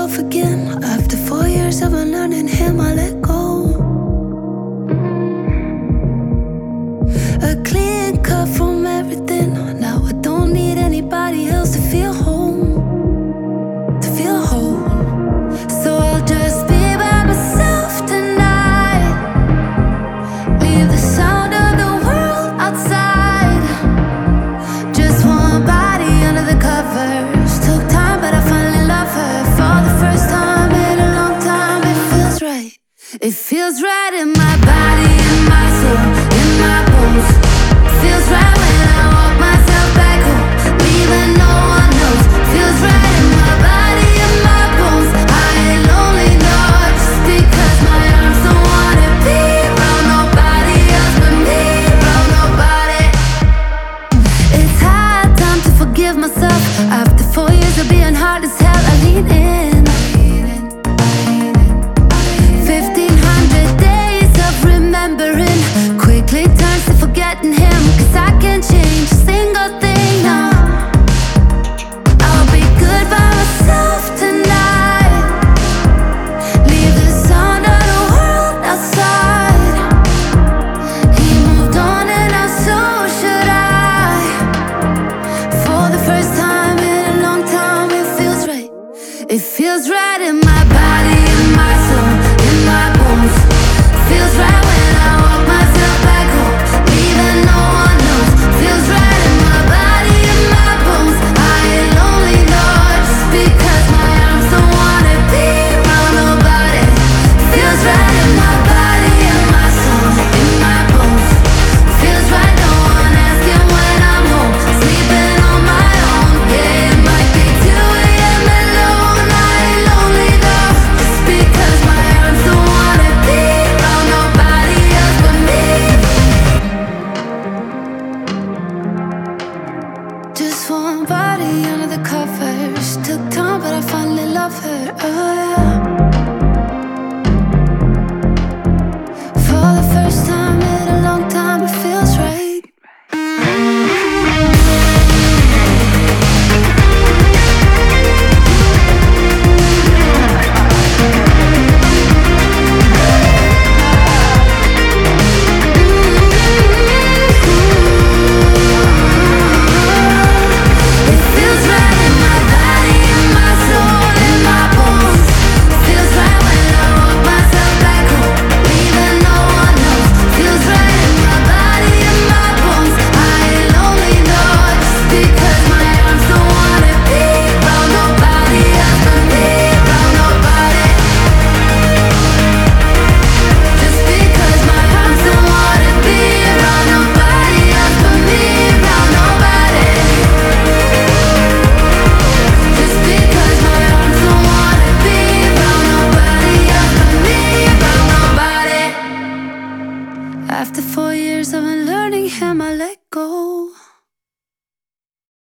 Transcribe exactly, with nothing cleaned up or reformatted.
myself again. After four years of unlearning him, I let go. A clean cut from everything. Now I don't need anybody else to feel home, to feel whole. So I'll just be by myself tonight. Leave the sound of the world outside. Just one body under the covers. Took time, but I finally love her. For the first time in a long time, it feels right. It feels right in my body.